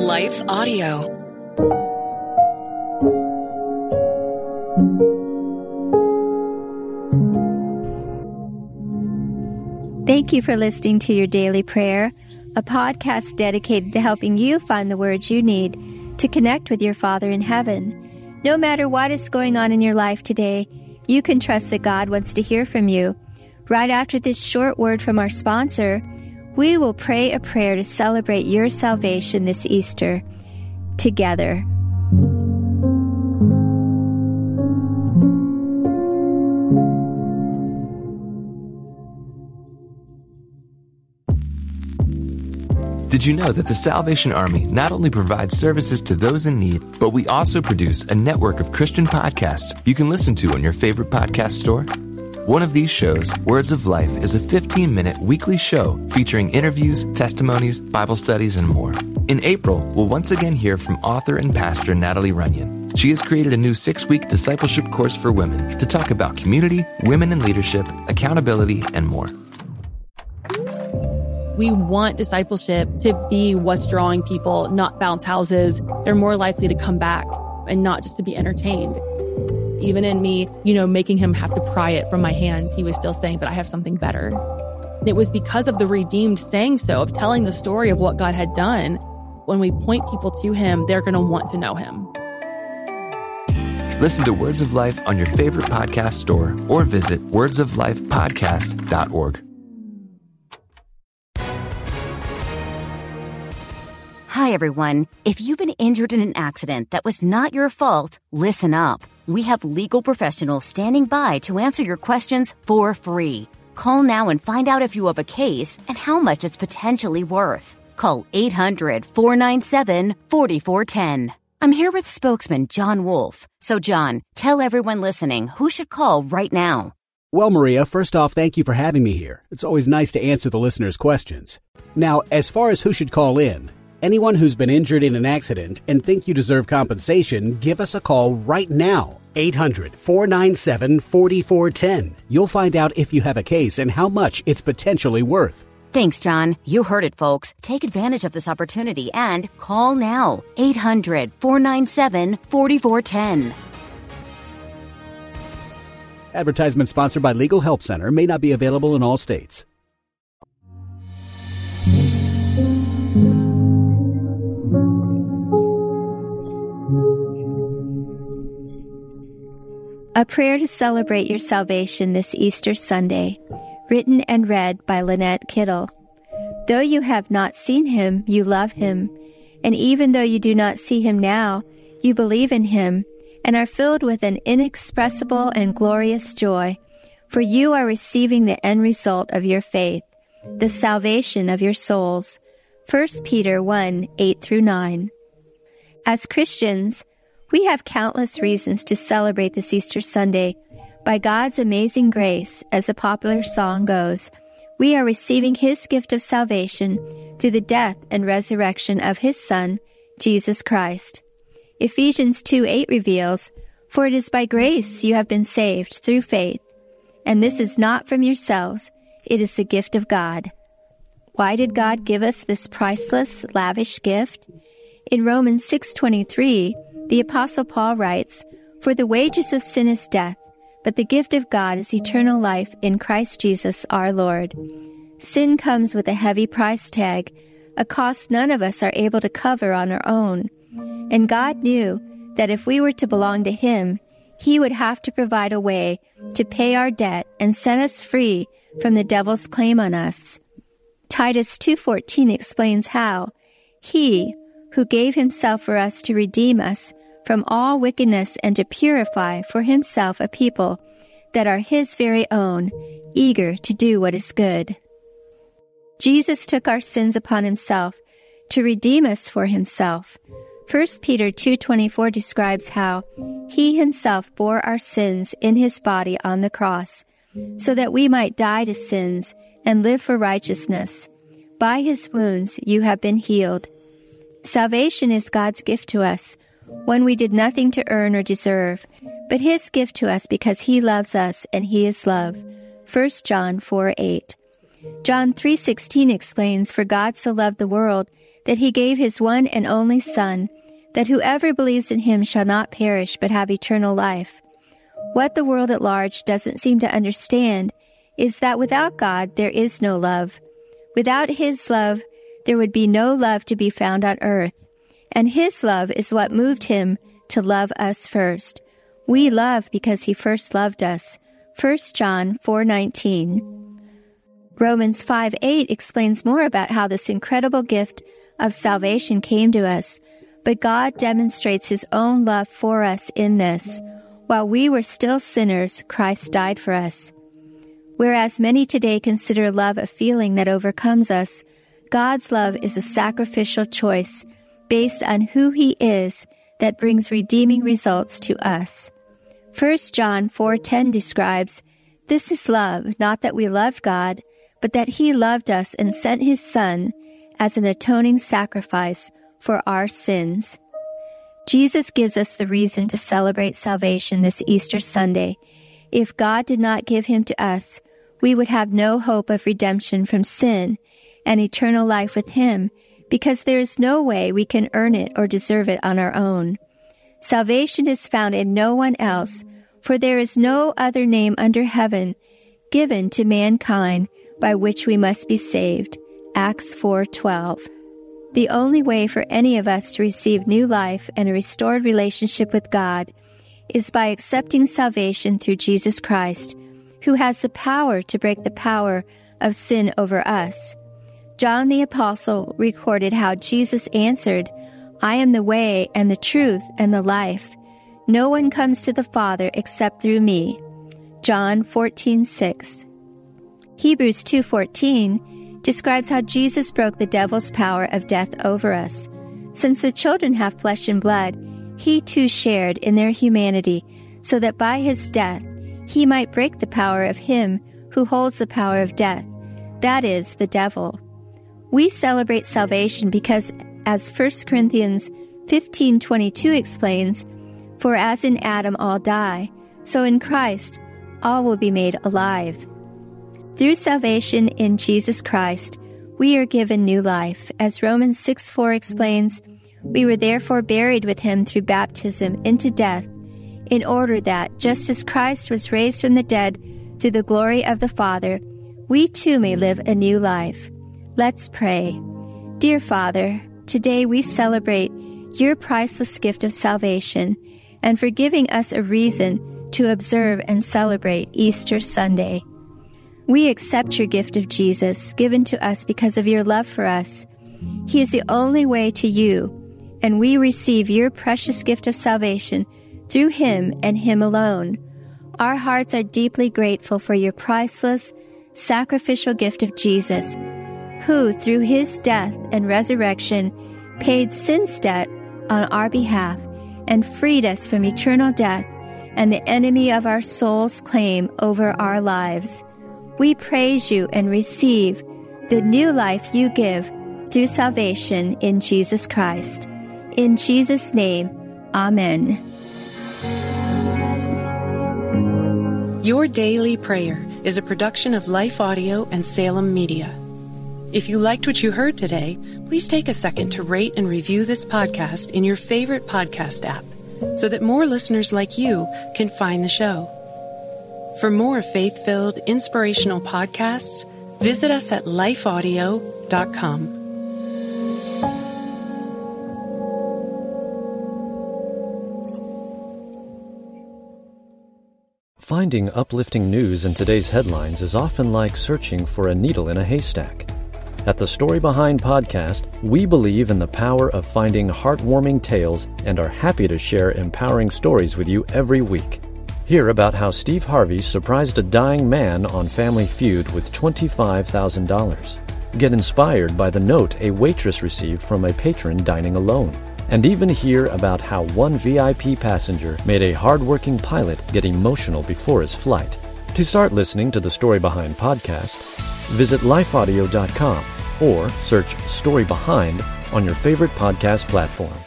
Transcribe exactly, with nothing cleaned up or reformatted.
Life Audio. Thank you for listening to Your Daily Prayer, a podcast dedicated to helping you find the words you need to connect with your Father in heaven. No matter what is going on in your life today, you can trust that God wants to hear from you. Right after this short word from our sponsor, we will pray a prayer to celebrate your salvation this Easter together. Did you know that the Salvation Army not only provides services to those in need, but we also produce a network of Christian podcasts you can listen to on your favorite podcast store? One of these shows, Words of Life, is a fifteen-minute weekly show featuring interviews, testimonies, Bible studies, and more. In April, we'll once again hear from author and pastor Natalie Runyon. She has created a new six-week discipleship course for women to talk about community, women in leadership, accountability, and more. We want discipleship to be what's drawing people, not bounce houses. They're more likely to come back and not just to be entertained. Even in me, you know, making him have to pry it from my hands, he was still saying, but I have something better. And it was because of the redeemed saying so, of telling the story of what God had done. When we point people to him, they're going to want to know him. Listen to Words of Life on your favorite podcast store or visit words of life podcast dot org. Hi, everyone. If you've been injured in an accident that was not your fault, listen up. We have legal professionals standing by to answer your questions for free. Call now and find out if you have a case and how much it's potentially worth. Call eight hundred, four nine seven, four four one zero. I'm here with spokesman John Wolf. So, John, tell everyone listening who should call right now. Well, Maria, first off, thank you for having me here. It's always nice to answer the listeners' questions. Now, as far as who should call in, anyone who's been injured in an accident and think you deserve compensation, give us a call right now. eight hundred, four nine seven, four four one zero. You'll find out if you have a case and how much it's potentially worth. Thanks, John. You heard it, folks. Take advantage of this opportunity and call now. eight hundred, four nine seven, four four one zero. Advertisement sponsored by Legal Help Center. May not be available in all states. A prayer to celebrate your salvation this Easter Sunday, written and read by Lynette Kittle. Though you have not seen him, you love him, and even though you do not see him now, you believe in him and are filled with an inexpressible and glorious joy, for you are receiving the end result of your faith, the salvation of your souls. First Peter one, eight through nine. As Christians, we have countless reasons to celebrate this Easter Sunday. By God's amazing grace, as a popular song goes, we are receiving his gift of salvation through the death and resurrection of his Son, Jesus Christ. Ephesians two eight reveals, "For it is by grace you have been saved through faith, and this is not from yourselves, it is the gift of God." Why did God give us this priceless, lavish gift? In Romans six twenty-three, the Apostle Paul writes, "For the wages of sin is death, but the gift of God is eternal life in Christ Jesus our Lord." Sin comes with a heavy price tag, a cost none of us are able to cover on our own. And God knew that if we were to belong to him, he would have to provide a way to pay our debt and set us free from the devil's claim on us. Titus two fourteen explains how he, who gave himself for us to redeem us from all wickedness and to purify for himself a people that are his very own, eager to do what is good. Jesus took our sins upon himself to redeem us for himself. First Peter two twenty-four describes how he himself bore our sins in his body on the cross, so that we might die to sins and live for righteousness. By his wounds you have been healed. Salvation is God's gift to us, one we did nothing to earn or deserve, but his gift to us because he loves us and he is love. First John four eight. John three sixteen explains, "For God so loved the world that he gave his one and only Son, that whoever believes in him shall not perish but have eternal life." What the world at large doesn't seem to understand is that without God there is no love. Without his love, there would be no love to be found on earth. And his love is what moved him to love us first. We love because he first loved us. First John four nineteen. Romans five eight explains more about how this incredible gift of salvation came to us. But God demonstrates his own love for us in this: while we were still sinners, Christ died for us. Whereas many today consider love a feeling that overcomes us, God's love is a sacrificial choice based on who he is that brings redeeming results to us. First John four ten describes, "This is love, not that we loved God, but that he loved us and sent his Son as an atoning sacrifice for our sins." Jesus gives us the reason to celebrate salvation this Easter Sunday. If God did not give him to us, we would have no hope of redemption from sin and eternal life with him, because there is no way we can earn it or deserve it on our own. Salvation is found in no one else, for there is no other name under heaven given to mankind by which we must be saved. Acts four twelve. The only way for any of us to receive new life and a restored relationship with God is by accepting salvation through Jesus Christ, who has the power to break the power of sin over us. John the Apostle recorded how Jesus answered, "I am the way and the truth and the life. No one comes to the Father except through me." John fourteen six. Hebrews two fourteen describes how Jesus broke the devil's power of death over us. Since the children have flesh and blood, he too shared in their humanity, so that by his death he might break the power of him who holds the power of death, that is, the devil. We celebrate salvation because, as First Corinthians fifteen twenty-two explains, "For as in Adam all die, so in Christ all will be made alive." Through salvation in Jesus Christ, we are given new life. As Romans six four explains, "We were therefore buried with him through baptism into death, in order that, just as Christ was raised from the dead through the glory of the Father, we too may live a new life." Let's pray. Dear Father, today we celebrate your priceless gift of salvation and for giving us a reason to observe and celebrate Easter Sunday. We accept your gift of Jesus, given to us because of your love for us. He is the only way to you, and we receive your precious gift of salvation through him and him alone. Our hearts are deeply grateful for your priceless, sacrificial gift of Jesus, who, through his death and resurrection, paid sin's debt on our behalf and freed us from eternal death and the enemy of our soul's claim over our lives. We praise you and receive the new life you give through salvation in Jesus Christ. In Jesus' name, Amen. Your Daily Prayer is a production of Life Audio and Salem Media. If you liked what you heard today, please take a second to rate and review this podcast in your favorite podcast app so that more listeners like you can find the show. For more faith-filled, inspirational podcasts, visit us at life audio dot com. Finding uplifting news in today's headlines is often like searching for a needle in a haystack. At the Story Behind podcast, we believe in the power of finding heartwarming tales and are happy to share empowering stories with you every week. Hear about how Steve Harvey surprised a dying man on Family Feud with twenty-five thousand dollars. Get inspired by the note a waitress received from a patron dining alone. And even hear about how one V I P passenger made a hardworking pilot get emotional before his flight. To start listening to the Story Behind podcast, visit life audio dot com or search Story Behind on your favorite podcast platform.